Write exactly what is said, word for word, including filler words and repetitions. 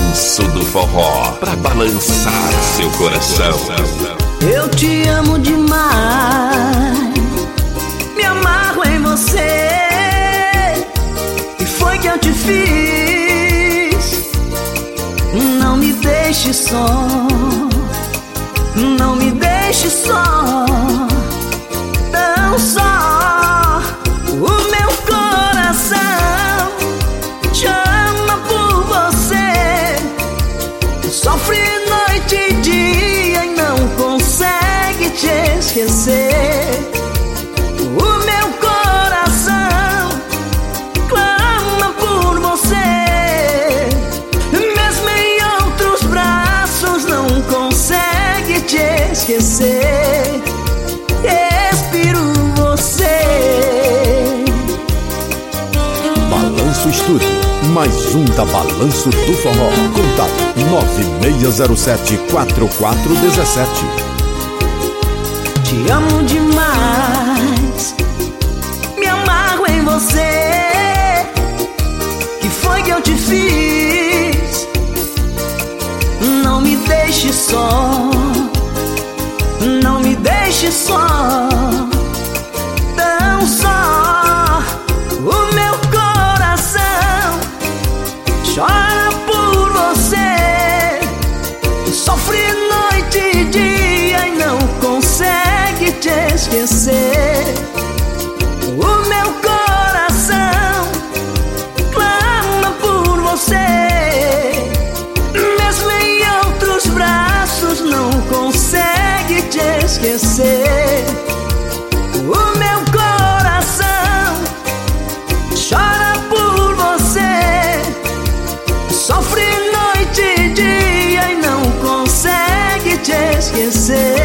balanço do forró, pra balançar seu coração. Eu te amo demais, me amarro em você. E foi que eu te fiz. Não me deixe só, não me deixe só, tão só. O meu coração chama por você, sofre noite e dia e não consegue te esquecer. O meu coração clama por você, mesmo em outros braços não consegue te esquecer. Respiro você. Balanço Estúdio, mais um da Balanço do Forró. Contato nove seis zero sete, quatro quatro um sete. Te amo demais, me amarro em você. Que foi que eu te fiz? Não me deixe só, não me deixe só, tão só. O meu coração chora por você, sofre noite e dia e não consegue te esquecer. O meu coração clama por você, mesmo em outros braços não consegue te esquecer. O meu coração chora por você, sofre noite e dia e não consegue te esquecer.